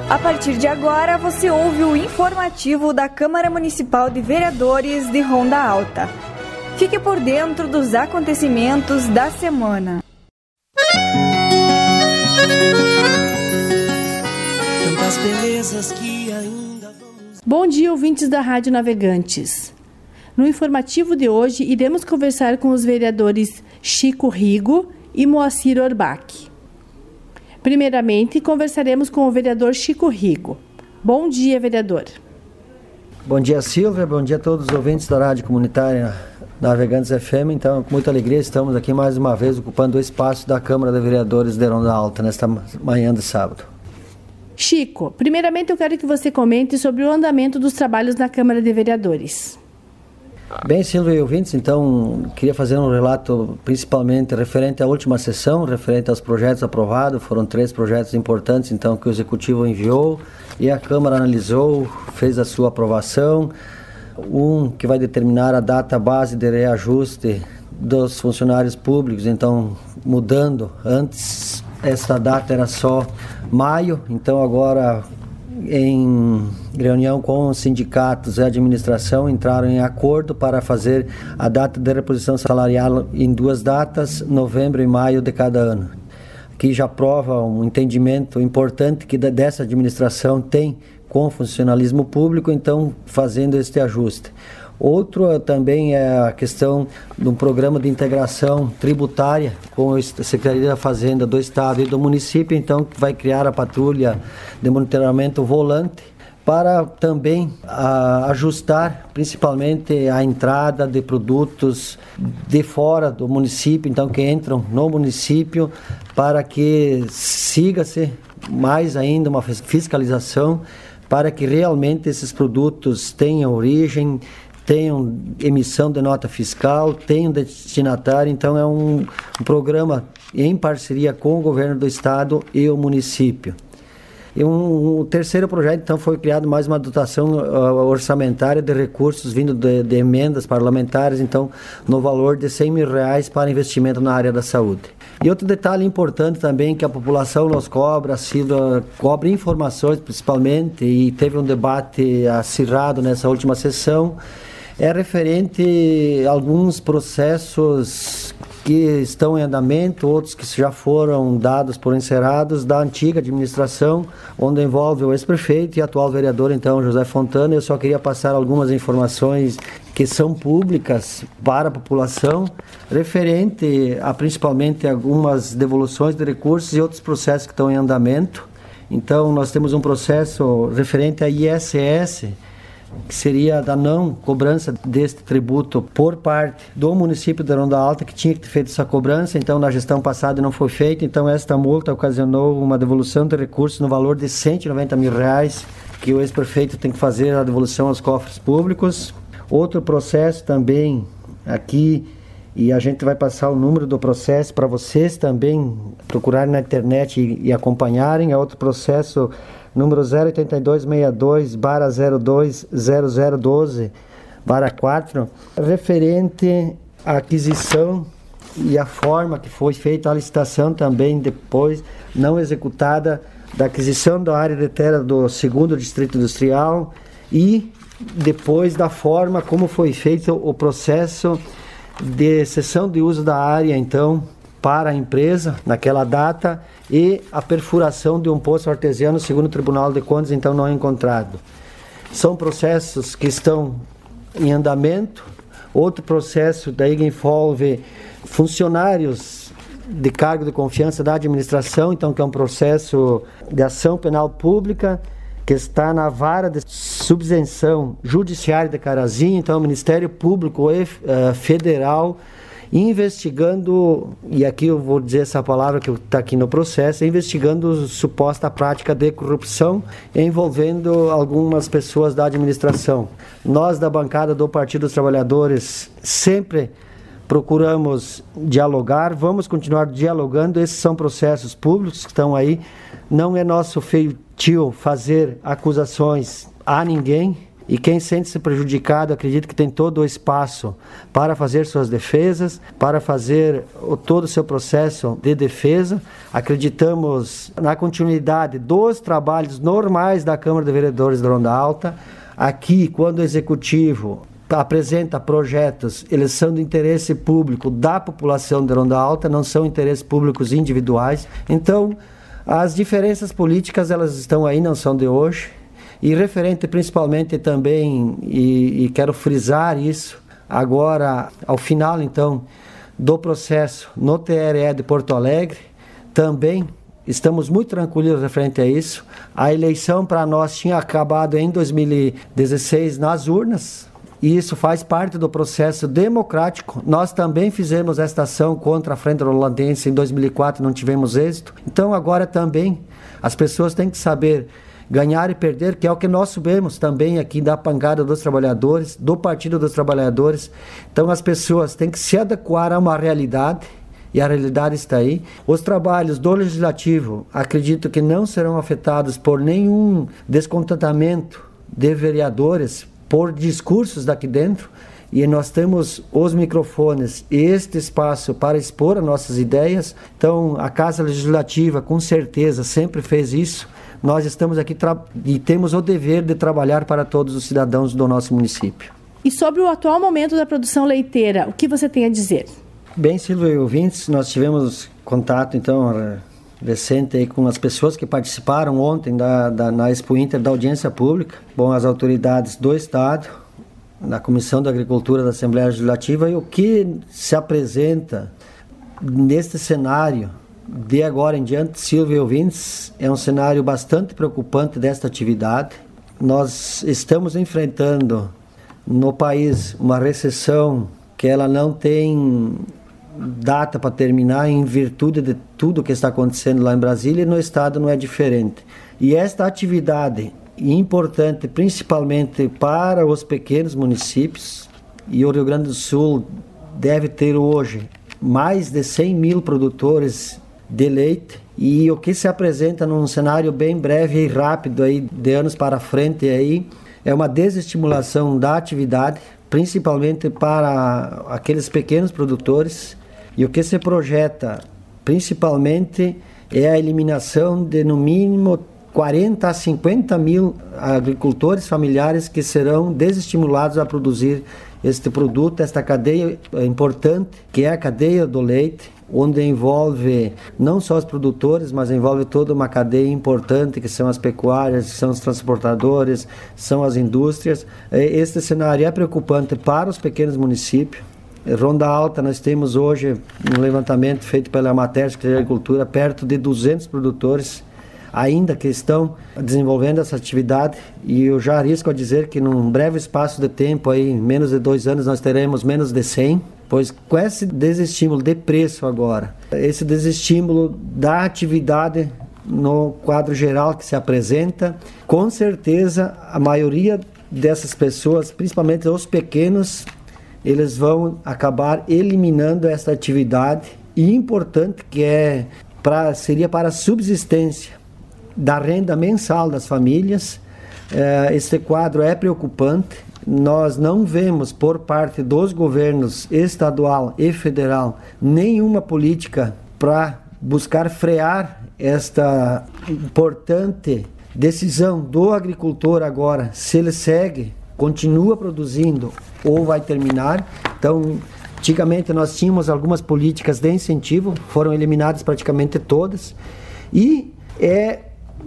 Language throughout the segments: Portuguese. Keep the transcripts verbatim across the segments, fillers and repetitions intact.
A partir de agora, você ouve o informativo da Câmara Municipal de Vereadores de Ronda Alta. Fique por dentro dos acontecimentos da semana. Tantas belezas que ainda vamos... Bom dia, ouvintes da Rádio Navegantes. No informativo de hoje, iremos conversar com os vereadores Chico Rigo e Moacir Orbach. Primeiramente, conversaremos com o vereador Chico Rigo. Bom dia, vereador. Bom dia, Silvia. Bom dia a todos os ouvintes da Rádio Comunitária Navegantes F M. Então, com muita alegria, estamos aqui mais uma vez ocupando o espaço da Câmara de Vereadores de Ronda Alta nesta manhã de sábado. Chico, primeiramente eu quero que você comente sobre o andamento dos trabalhos na Câmara de Vereadores. Bem, Silvia e ouvintes, então queria fazer um relato principalmente referente à última sessão, referente aos projetos aprovados. Foram três projetos importantes então que o Executivo enviou e a Câmara analisou, fez a sua aprovação. Um que vai determinar a data base de reajuste dos funcionários públicos, então mudando, antes esta data era só maio, então agora em reunião com os sindicatos e a administração entraram em acordo para fazer a data de reposição salarial em duas datas, novembro e maio de cada ano. Aqui já prova um entendimento importante que dessa administração tem com o funcionalismo público, então fazendo este ajuste. Outro também é a questão de um programa de integração tributária com a Secretaria da Fazenda do Estado e do município, então que vai criar a patrulha de monitoramento volante para também a, ajustar principalmente a entrada de produtos de fora do município, então que entram no município, para que siga-se mais ainda uma fiscalização para que realmente esses produtos tenham origem, tenham emissão de nota fiscal, tenham destinatário. Então é um, um programa em parceria com o governo do estado e o município. E um, um terceiro projeto, então, foi criado mais uma dotação uh, orçamentária de recursos vindo de, de emendas parlamentares, então, no valor de cem mil reais para investimento na área da saúde. E outro detalhe importante também, que a população nos cobra, a Silvia cobra informações principalmente, e teve um debate acirrado nessa última sessão, é referente a alguns processos que estão em andamento, outros que já foram dados por encerrados da antiga administração, onde envolve o ex-prefeito e atual vereador, então, José Fontana. Eu só queria passar algumas informações que são públicas para a população, referente a principalmente algumas devoluções de recursos e outros processos que estão em andamento. Então, nós temos um processo referente a I S S, que seria da não cobrança deste tributo por parte do município de Ronda Alta, que tinha que ter feito essa cobrança, então na gestão passada não foi feita, então esta multa ocasionou uma devolução de recursos no valor de cento e noventa mil reais, que o ex-prefeito tem que fazer a devolução aos cofres públicos. Outro processo também aqui, e a gente vai passar o número do processo para vocês também procurarem na internet e, e acompanharem, é outro processo número zero oito dois seis dois barra zero dois zero zero doze barra quatro, referente à aquisição e a forma que foi feita a licitação também depois não executada da aquisição da área de terra do segundo Distrito Industrial e depois da forma como foi feito o processo de cessão de uso da área, então, para a empresa naquela data, e a perfuração de um poço artesiano segundo o Tribunal de Contas, então não encontrado. São processos que estão em andamento. Outro processo daí que envolve funcionários de cargo de confiança da administração, então que é um processo de ação penal pública que está na vara de subvenção judiciária de Carazinho, então o Ministério Público e, uh, Federal investigando, e aqui eu vou dizer essa palavra que está aqui no processo, investigando suposta prática de corrupção envolvendo algumas pessoas da administração. Nós da bancada do Partido dos Trabalhadores sempre procuramos dialogar, vamos continuar dialogando, esses são processos públicos que estão aí, não é nosso feitio fazer acusações a ninguém, e quem sente-se prejudicado, acredito que tem todo o espaço para fazer suas defesas, para fazer o, todo o seu processo de defesa. Acreditamos na continuidade dos trabalhos normais da Câmara de Vereadores de Ronda Alta. Aqui, quando o Executivo apresenta projetos, eles são de interesse público da população de Ronda Alta, não são interesses públicos individuais. Então, as diferenças políticas, elas estão aí, não são de hoje. E referente principalmente também, e, e quero frisar isso, agora, ao final, então, do processo no T R E de Porto Alegre, também estamos muito tranquilos referente a isso. A eleição para nós tinha acabado em dois mil e dezesseis nas urnas, e isso faz parte do processo democrático. Nós também fizemos esta ação contra a Frente Rolandense em dois mil e quatro, não tivemos êxito. Então agora também as pessoas têm que saber ganhar e perder, que é o que nós subimos também aqui da Pancada dos Trabalhadores, do Partido dos Trabalhadores. Então as pessoas têm que se adequar a uma realidade, e a realidade está aí. Os trabalhos do Legislativo, acredito que não serão afetados por nenhum descontentamento de vereadores, por discursos daqui dentro, e nós temos os microfones e este espaço para expor as nossas ideias. Então a Casa Legislativa com certeza sempre fez isso. Nós estamos aqui e temos o dever de trabalhar para todos os cidadãos do nosso município. E sobre o atual momento da produção leiteira, o que você tem a dizer? Bem, Silvio e ouvintes, nós tivemos contato, então, recente aí com as pessoas que participaram ontem da, da, na Expo Inter da audiência pública, bom, as autoridades do Estado, na Comissão da Agricultura da Assembleia Legislativa, e o que se apresenta neste cenário de agora em diante, Silvio e ouvintes, é um cenário bastante preocupante desta atividade. Nós estamos enfrentando no país uma recessão que ela não tem data para terminar em virtude de tudo que está acontecendo lá em Brasília, e no estado não é diferente. E esta atividade importante principalmente para os pequenos municípios, e o Rio Grande do Sul deve ter hoje mais de cem mil produtores de leite, e o que se apresenta num cenário bem breve e rápido aí, de anos para frente, aí, é uma desestimulação da atividade, principalmente para aqueles pequenos produtores, e o que se projeta principalmente é a eliminação de no mínimo quarenta a cinquenta mil agricultores familiares que serão desestimulados a produzir este produto, esta cadeia importante, que é a cadeia do leite, onde envolve não só os produtores, mas envolve toda uma cadeia importante, que são as pecuárias, que são os transportadores, são as indústrias. Este cenário é preocupante para os pequenos municípios. Ronda Alta, nós temos hoje um levantamento feito pela Amater, Secretaria de Agricultura, perto de duzentos produtores ainda que estão desenvolvendo essa atividade, e eu já arrisco a dizer que num breve espaço de tempo, aí, menos de dois anos, nós teremos menos de cem, pois com esse desestímulo de preço agora, esse desestímulo da atividade no quadro geral que se apresenta, com certeza a maioria dessas pessoas, principalmente os pequenos, eles vão acabar eliminando essa atividade importante que é pra, seria para a subsistência da renda mensal das famílias. Esse quadro é preocupante. Nós não vemos por parte dos governos estadual e federal nenhuma política para buscar frear esta importante decisão do agricultor agora, se ele segue, continua produzindo ou vai terminar. Então, antigamente nós tínhamos algumas políticas de incentivo, foram eliminadas praticamente todas, e é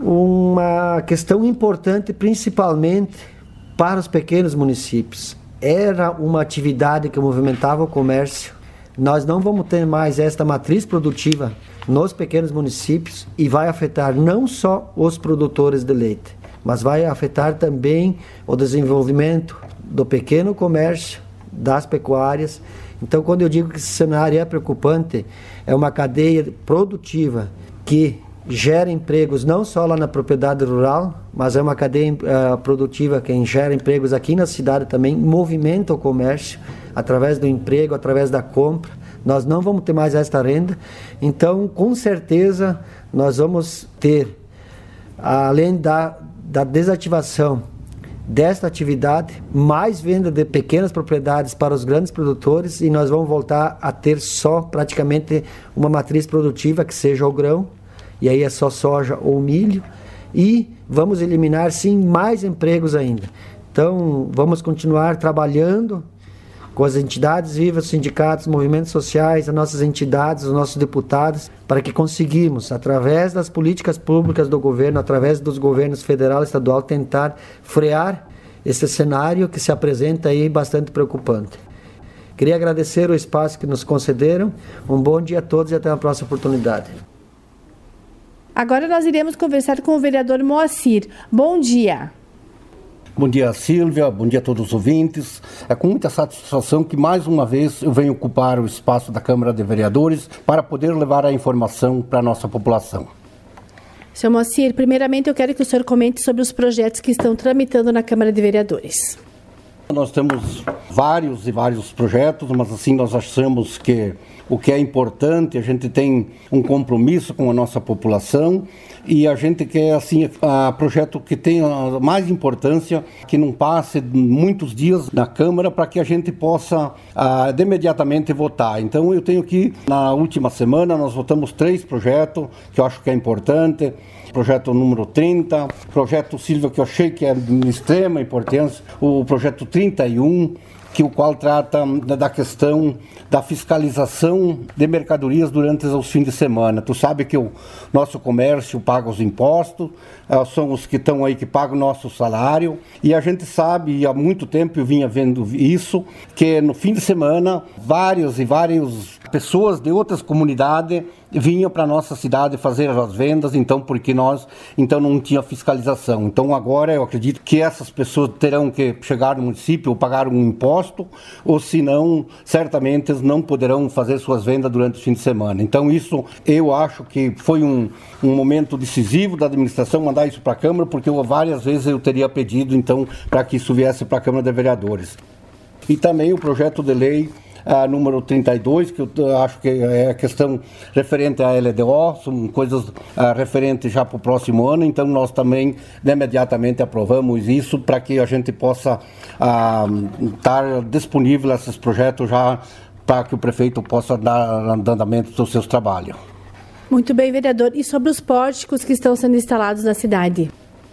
uma questão importante principalmente para os pequenos municípios. Era uma atividade que movimentava o comércio. Nós não vamos ter mais esta matriz produtiva nos pequenos municípios, e vai afetar não só os produtores de leite, mas vai afetar também o desenvolvimento do pequeno comércio, das pecuárias. Então, quando eu digo que esse cenário é preocupante, é uma cadeia produtiva que gera empregos não só lá na propriedade rural, mas é uma cadeia uh, produtiva que gera empregos aqui na cidade também, movimenta o comércio através do emprego, através da compra. Nós não vamos ter mais esta renda. Então, com certeza, nós vamos ter, além da, da desativação desta atividade, mais venda de pequenas propriedades para os grandes produtores, e nós vamos voltar a ter só praticamente uma matriz produtiva que seja o grão, e aí é só soja ou milho, e vamos eliminar sim mais empregos ainda. Então vamos continuar trabalhando com as entidades vivas, sindicatos, movimentos sociais, as nossas entidades, os nossos deputados, para que conseguimos, através das políticas públicas do governo, através dos governos federal e estadual, tentar frear esse cenário que se apresenta aí bastante preocupante. Queria agradecer o espaço que nos concederam. Um bom dia a todos e até a próxima oportunidade. Agora nós iremos conversar com o vereador Moacir. Bom dia. Bom dia, Silvia. Bom dia a todos os ouvintes. É com muita satisfação que mais uma vez eu venho ocupar o espaço da Câmara de Vereadores para poder levar a informação para a nossa população. Senhor Moacir, primeiramente eu quero que o senhor comente sobre os projetos que estão tramitando na Câmara de Vereadores. Nós temos vários e vários projetos, mas assim nós achamos que o que é importante, a gente tem um compromisso com a nossa população e a gente quer assim a projeto que tenha mais importância, que não passe muitos dias na Câmara para que a gente possa ah, de imediatamente votar. Então eu tenho aqui, na última semana nós votamos três projetos que eu acho que é importante. Projeto número trinta, projeto Silvia, que eu achei que é de extrema importância, o projeto trinta e um, que o qual trata da questão da fiscalização de mercadorias durante os fins de semana. Tu sabe que o nosso comércio paga os impostos, são os que estão aí que pagam o nosso salário, e a gente sabe, e há muito tempo eu vinha vendo isso, que no fim de semana várias e várias pessoas de outras comunidades vinham para a nossa cidade fazer as vendas, então porque nós então não tinha fiscalização. Então agora eu acredito que essas pessoas terão que chegar no município ou pagar um imposto, ou senão certamente não poderão fazer suas vendas durante o fim de semana. Então isso eu acho que foi um, um momento decisivo da administração mandar isso para a Câmara, porque eu, várias vezes eu teria pedido então para que isso viesse para a Câmara de Vereadores. E também o projeto de lei a número trinta e dois, que eu acho que é a questão referente à L D O, são coisas ah, referentes já para o próximo ano, então nós também né, imediatamente aprovamos isso para que a gente possa ah, estar disponível a esses projetos já para que o prefeito possa dar andamento dos seus trabalhos. Muito bem, vereador. E sobre os pórticos que estão sendo instalados na cidade?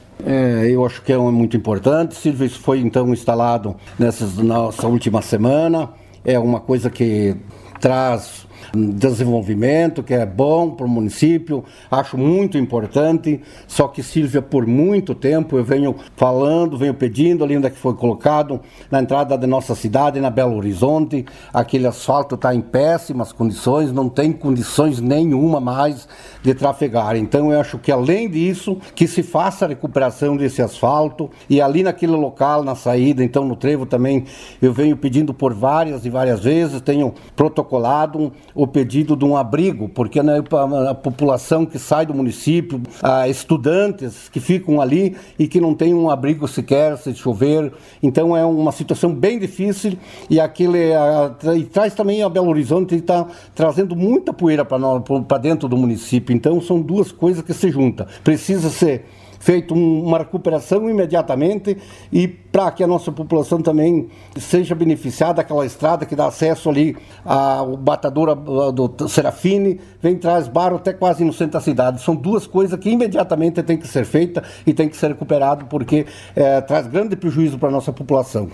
É, eu acho que é muito importante. Silvio, isso foi então instalado nessa nossa última semana. É uma coisa que traz desenvolvimento, que é bom para o município, acho muito importante, só que, Silvia, por muito tempo eu venho falando, venho pedindo ali onde é que foi colocado, na entrada da nossa cidade, na Belo Horizonte, aquele asfalto está em péssimas condições, não tem condições nenhuma mais de trafegar. Então eu acho que, além disso, que se faça a recuperação desse asfalto, e ali naquele local, na saída, então no trevo também, eu venho pedindo por várias e várias vezes, tenho protocolado o pedido de um abrigo, porque né, a, a população que sai do município, a estudantes que ficam ali e que não tem um abrigo sequer, se chover, então é uma situação bem difícil, e aquele a, e traz também a Belo Horizonte, está trazendo muita poeira para dentro do município, então são duas coisas que se juntam, precisa ser feito um, uma recuperação imediatamente, e para que a nossa população também seja beneficiada daquela estrada que dá acesso ali ao batador do Serafine, vem traz barro até quase no centro da cidade. São duas coisas que imediatamente tem que ser feita e tem que ser recuperado, porque é, traz grande prejuízo para a nossa população.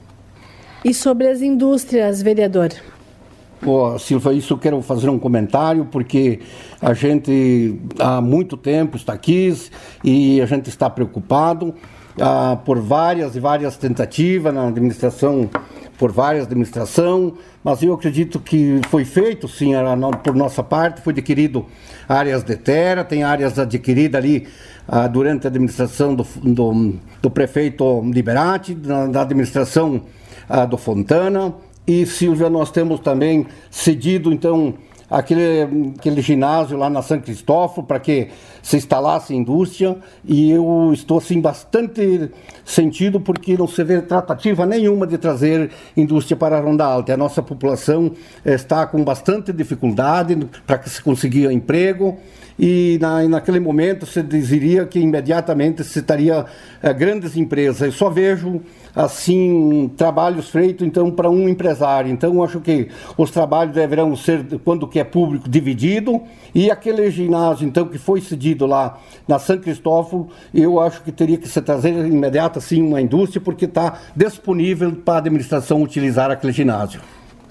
E sobre as indústrias, vereador? Oh, Silvia, isso eu quero fazer um comentário, porque a gente há muito tempo está aqui e a gente está preocupado ah, por várias e várias tentativas na administração, por várias administrações, mas eu acredito que foi feito, sim, por nossa parte, foi adquirido áreas de terra, tem áreas adquiridas ali ah, durante a administração do, do, do prefeito Liberati, da, da administração ah, do Fontana. E, Silvia, nós temos também cedido, então, aquele, aquele ginásio lá na São Cristóvão para que se instalasse indústria, e eu estou, assim, bastante sentido porque não se vê tratativa nenhuma de trazer indústria para a Ronda Alta. A nossa população está com bastante dificuldade para que se consiga emprego, e na, naquele momento se diria que imediatamente se estaria é, grandes empresas. Eu só vejo assim trabalhos feitos então para um empresário. Então acho que os trabalhos deverão ser, quando que é público, dividido, e aquele ginásio então que foi cedido lá na São Cristóvão, eu acho que teria que se trazer imediato assim uma indústria, porque está disponível para a administração utilizar aquele ginásio.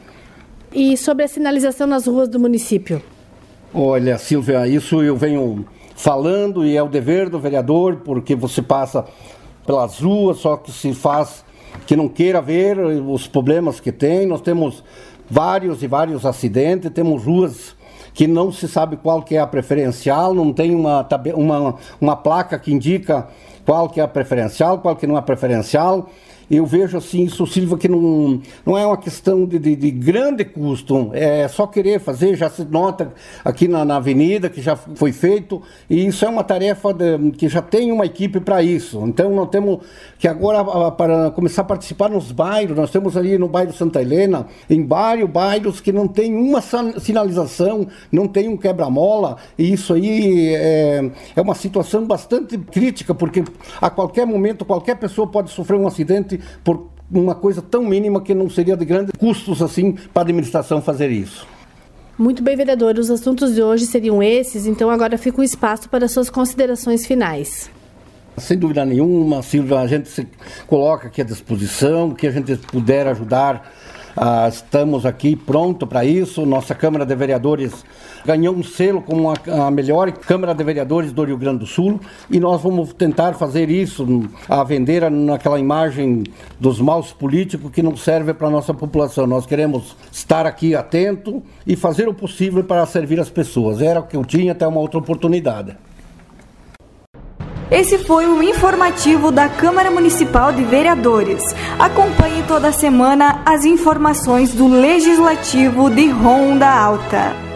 E sobre a sinalização nas ruas do município? Olha, Silvia, isso eu venho falando e é o dever do vereador, porque você passa pelas ruas, só que se faz que não queira ver os problemas que tem. Nós temos vários e vários acidentes, temos ruas que não se sabe qual que é a preferencial, não tem uma, uma, uma placa que indica qual que é a preferencial, qual que não é a preferencial. Eu vejo assim, isso, Silvia, que não, não é uma questão de, de, de grande custo, é só querer fazer, já se nota aqui na, na avenida que já foi feito, e isso é uma tarefa de, que já tem uma equipe para isso. Então nós temos que agora, para começar a participar nos bairros, nós temos ali no bairro Santa Helena, em vários bairros que não tem uma sinalização, não tem um quebra-mola, e isso aí é, é uma situação bastante crítica, porque a qualquer momento qualquer pessoa pode sofrer um acidente por uma coisa tão mínima que não seria de grandes custos assim para a administração fazer isso. Muito bem, vereador. Os assuntos de hoje seriam esses, então agora fica o espaço para suas considerações finais. Sem dúvida nenhuma, Silvia, a gente se coloca aqui à disposição, que a gente puder ajudar. Ah, estamos aqui pronto para isso. Nossa Câmara de Vereadores ganhou um selo como a, a melhor Câmara de Vereadores do Rio Grande do Sul, e nós vamos tentar fazer isso, a vender naquela imagem dos maus políticos que não serve para a nossa população. Nós queremos estar aqui atento e fazer o possível para servir as pessoas. Era o que eu tinha até uma outra oportunidade. Esse foi o informativo da Câmara Municipal de Vereadores. Acompanhe toda semana as informações do Legislativo de Ronda Alta.